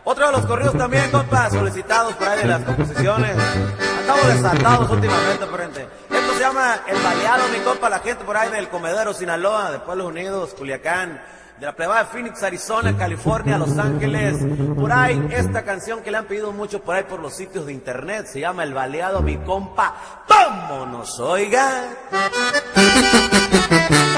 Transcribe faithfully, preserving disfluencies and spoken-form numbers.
Otro de los corridos también, compa, solicitados por ahí de las composiciones. Estamos desatados últimamente, frente. Esto se llama El Baleado, mi compa, la gente por ahí del Comedero, Sinaloa, de Pueblos Unidos, Culiacán, de la plebada de Phoenix, Arizona, California, Los Ángeles. Por ahí, esta canción que le han pedido mucho por ahí por los sitios de internet, se llama El Baleado, mi compa. ¡Vámonos, oiga!